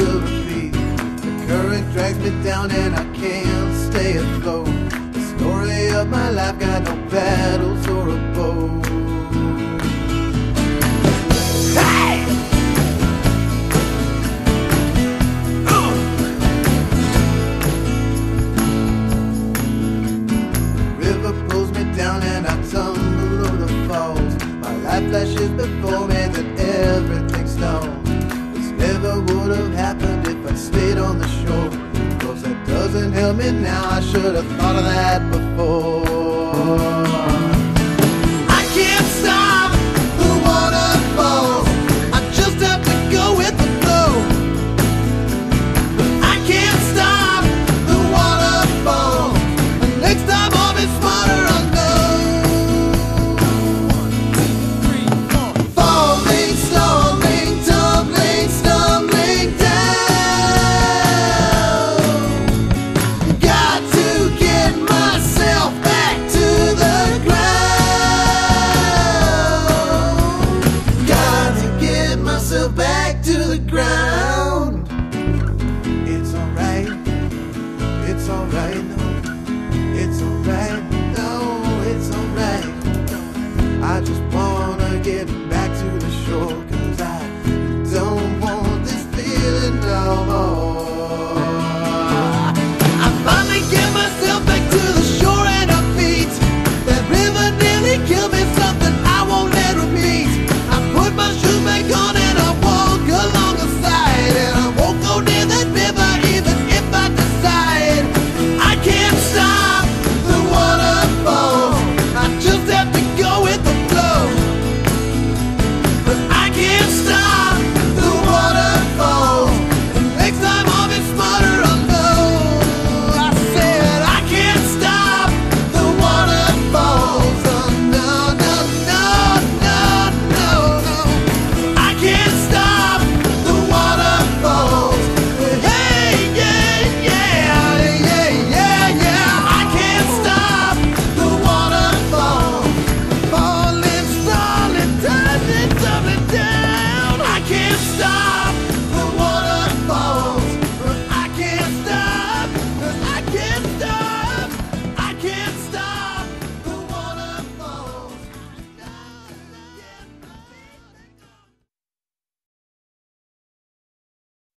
will repeat. The current drags me down and I can't stay afloat. The story of my life got no paddles or a boat. Hey! Down and I tumble over the falls. My life flashes before me, then everything's gone. This never would have happened if I stayed on the shore. Cause that doesn't help me now, I should have thought of that before.